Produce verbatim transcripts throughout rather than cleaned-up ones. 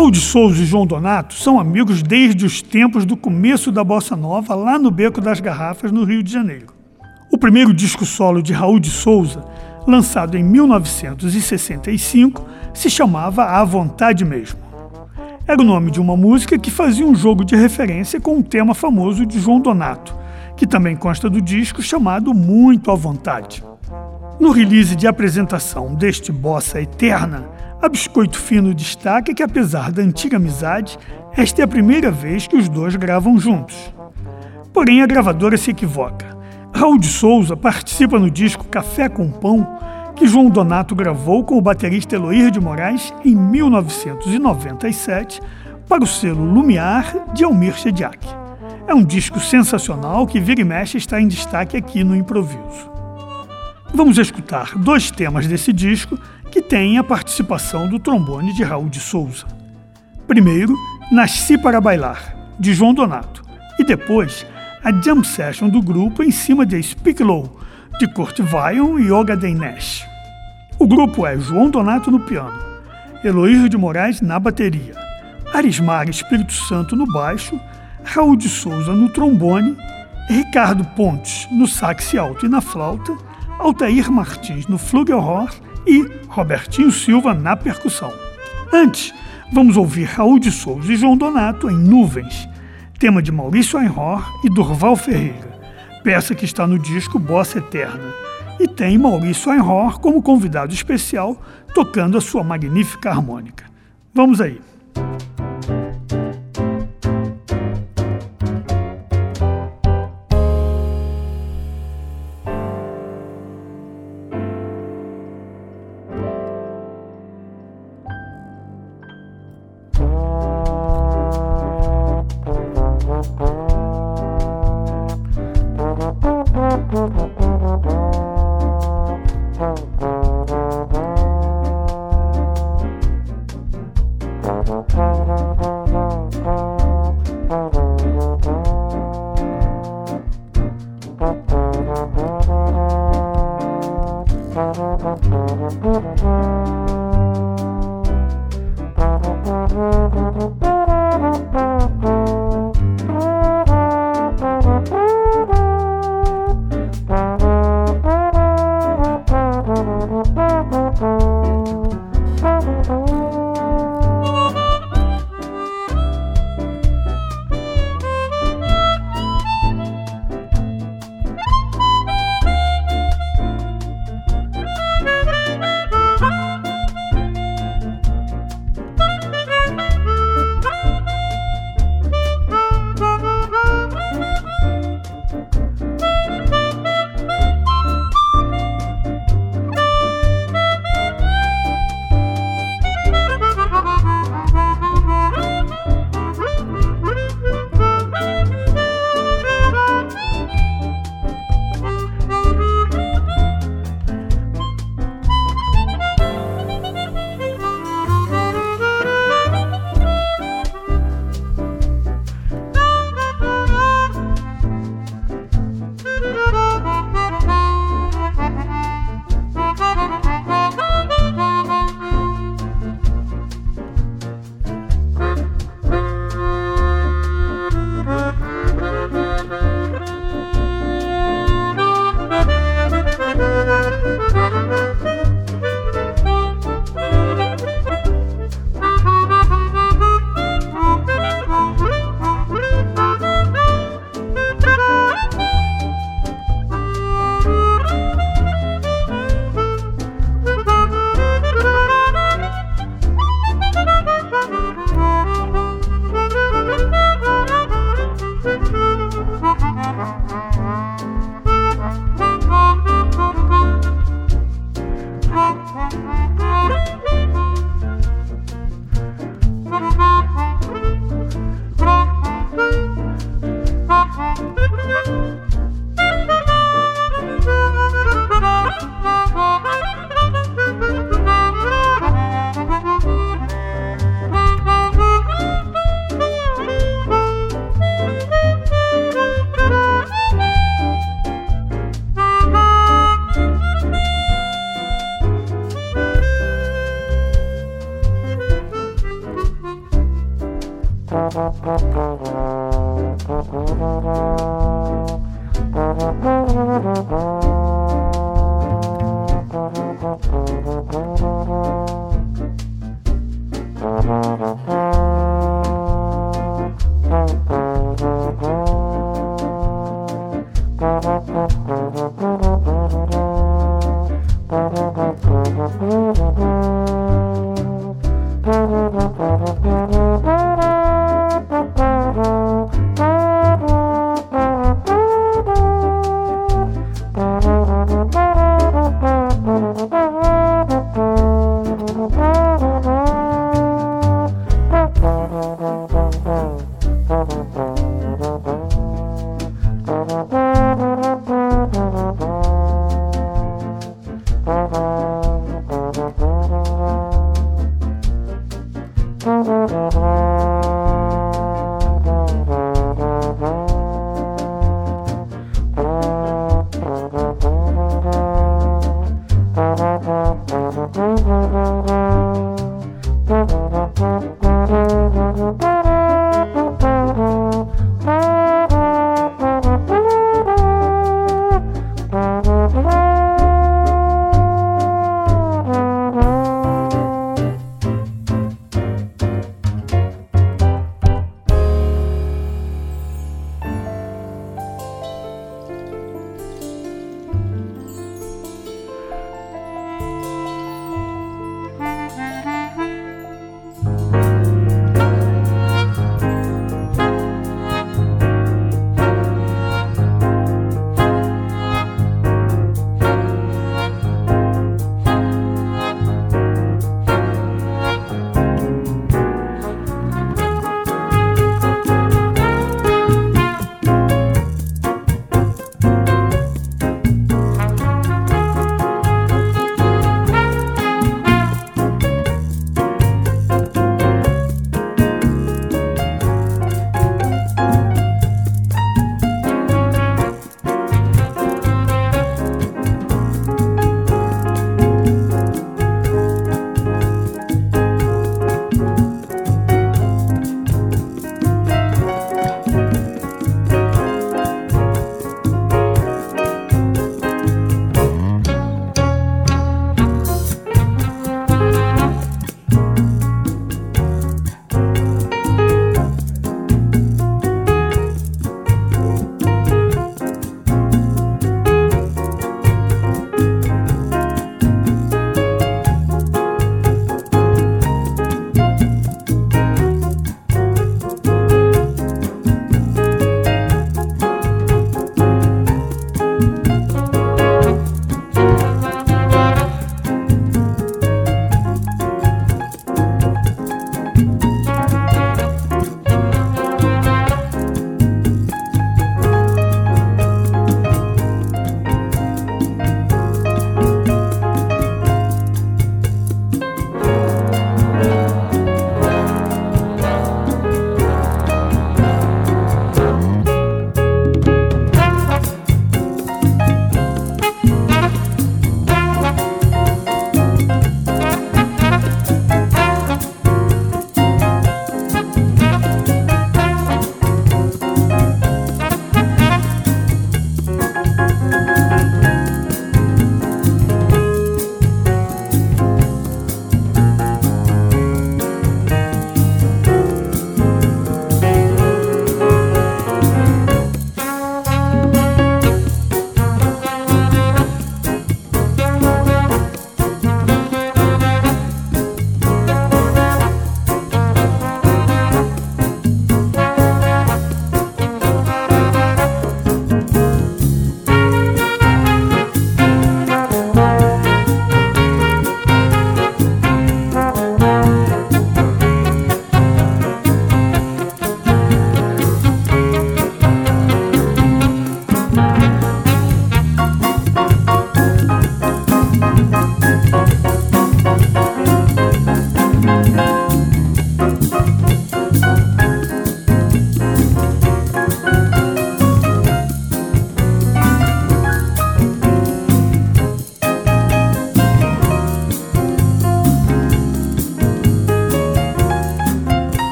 Raul de Souza e João Donato são amigos desde os tempos do começo da Bossa Nova, lá no Beco das Garrafas, no Rio de Janeiro. O primeiro disco solo de Raul de Souza, lançado em mil novecentos e sessenta e cinco, se chamava À Vontade Mesmo. Era o nome de uma música que fazia um jogo de referência com um tema famoso de João Donato, que também consta do disco, chamado Muito à Vontade. No release de apresentação deste Bossa Eterna, a Biscoito Fino destaca que, apesar da antiga amizade, esta é a primeira vez que os dois gravam juntos. Porém, a gravadora se equivoca. Raul de Souza participa no disco Café com Pão, que João Donato gravou com o baterista Eloir de Moraes em mil novecentos e noventa e sete para o selo Lumiar de Almir Shediac. É um disco sensacional que vira e mexe está em destaque aqui no Improviso. Vamos escutar dois temas desse disco que têm a participação do trombone de Raul de Souza. Primeiro, Nasci para Bailar, de João Donato, e depois a jam session do grupo em cima de Speak Low, de Kurt Weill e Ogaden Nash. O grupo é João Donato no piano, Eloir de Moraes na bateria, Arismar Espírito Santo no baixo, Raul de Souza no trombone, Ricardo Pontes no sax alto e na flauta, Altair Martins no flugelhorn e Robertinho Silva na percussão. Antes, vamos ouvir Raul de Souza e João Donato em Nuvens, tema de Maurício Ainhor e Durval Ferreira, peça que está no disco Bossa Eterna, e tem Maurício Ainhor como convidado especial, tocando a sua magnífica harmônica. Vamos aí!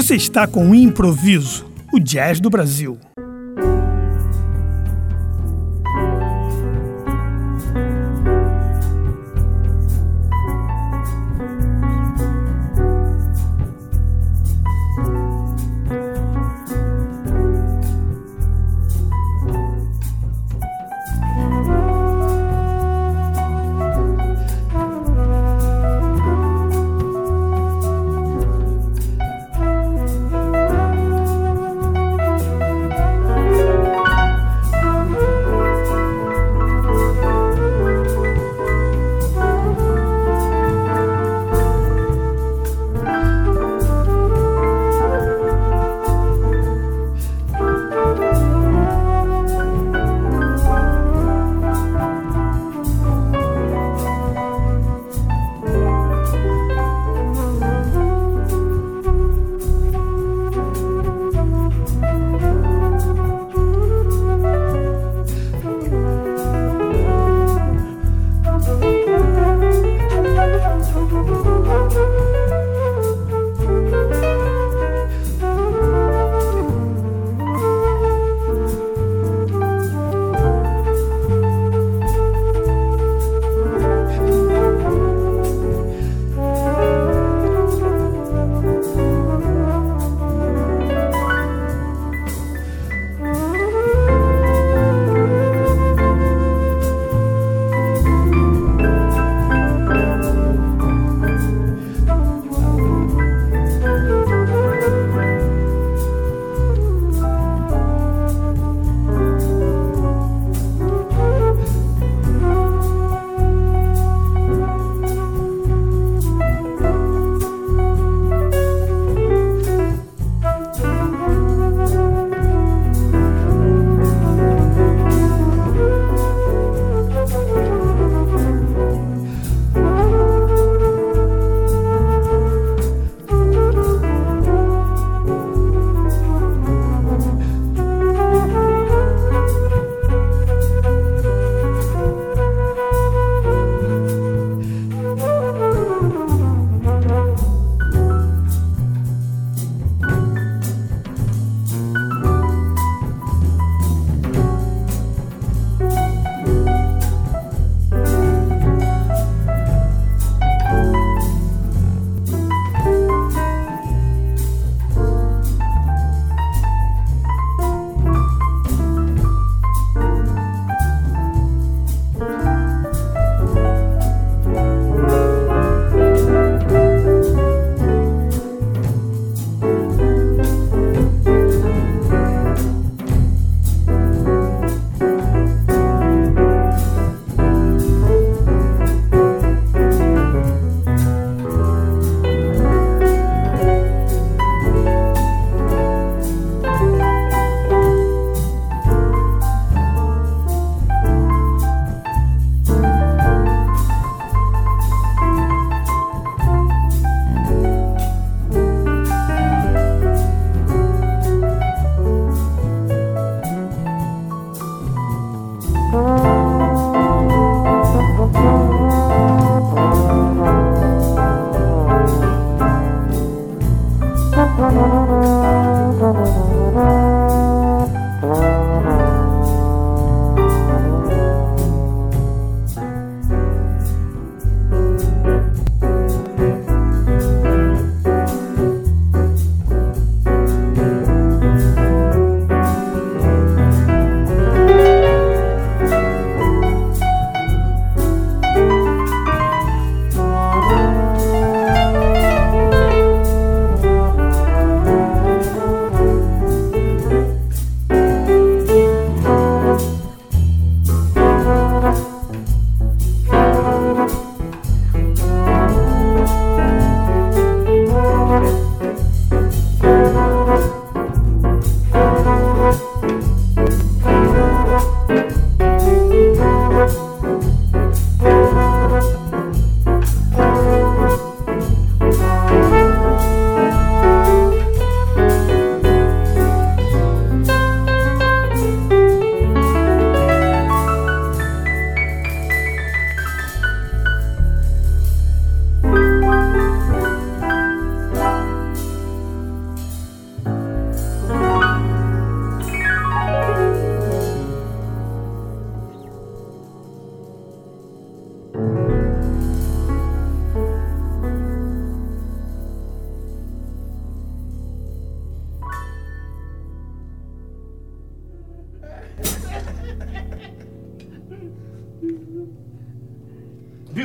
Você está com o Improviso, o jazz do Brasil.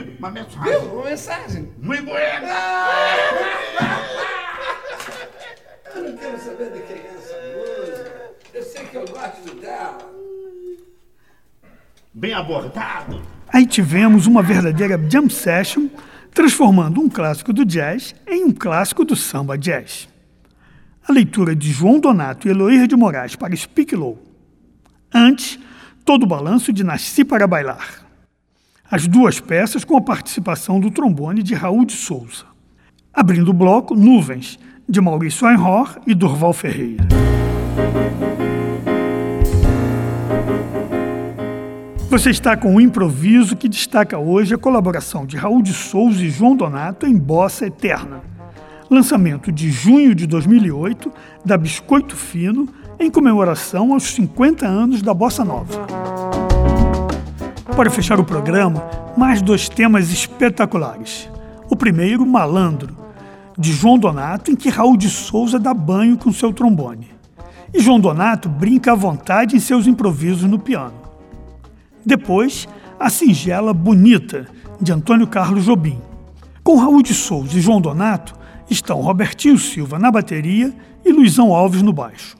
viu uma mensagem. Viu? Uma mensagem. Muito buena. Eu não quero saber de quem é essa música. Eu sei que eu gosto dela. Bem abordado. Aí tivemos uma verdadeira jam session, transformando um clássico do jazz em um clássico do samba jazz. A leitura de João Donato e Eloir de Moraes para Speak Low. Antes, todo o balanço de Nasci para Bailar. As duas peças com a participação do trombone de Raul de Souza. Abrindo o bloco, Nuvens, de Maurício Einhorn e Durval Ferreira. Você está com um improviso que destaca hoje a colaboração de Raul de Souza e João Donato em Bossa Eterna. Lançamento de junho de dois mil e oito da Biscoito Fino, em comemoração aos cinquenta anos da Bossa Nova. Para fechar o programa, mais dois temas espetaculares. O primeiro, Malandro, de João Donato, em que Raul de Souza dá banho com seu trombone. E João Donato brinca à vontade em seus improvisos no piano. Depois, a singela Bonita, de Antônio Carlos Jobim. Com Raul de Souza e João Donato, estão Robertinho Silva na bateria e Luizão Alves no baixo.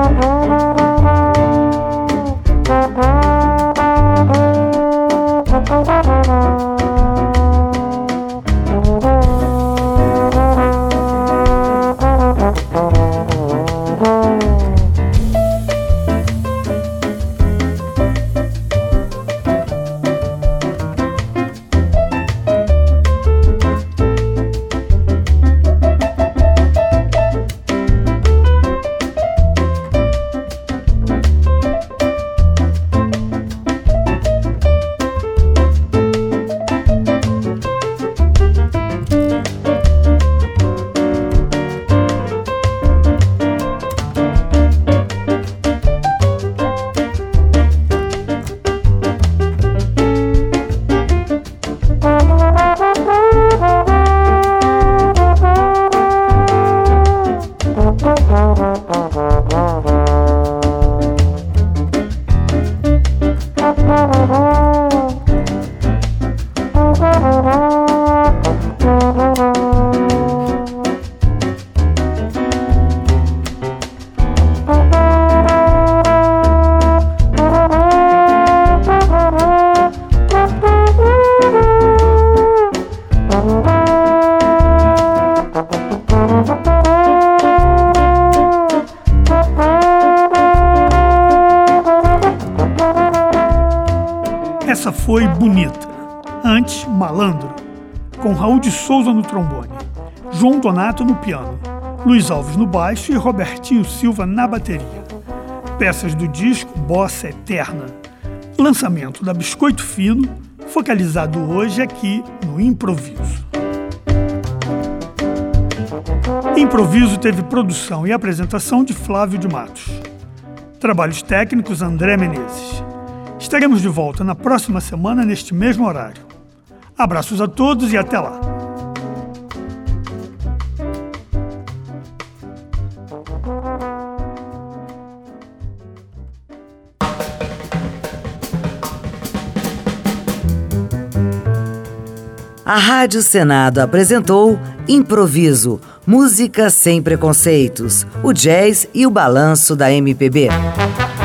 Essa foi Bonita. Antes, Malandro, com Raul de Souza no trombone, João Donato no piano, Luiz Alves no baixo e Robertinho Silva na bateria. Peças do disco Bossa Eterna, lançamento da Biscoito Fino, focalizado hoje aqui no Improviso. Improviso teve produção e apresentação de Flávio de Matos. Trabalhos técnicos André Menezes. Estaremos de volta na próxima semana neste mesmo horário. Abraços a todos e até lá! A Rádio Senado apresentou Improviso, música sem preconceitos, o jazz e o balanço da M P B.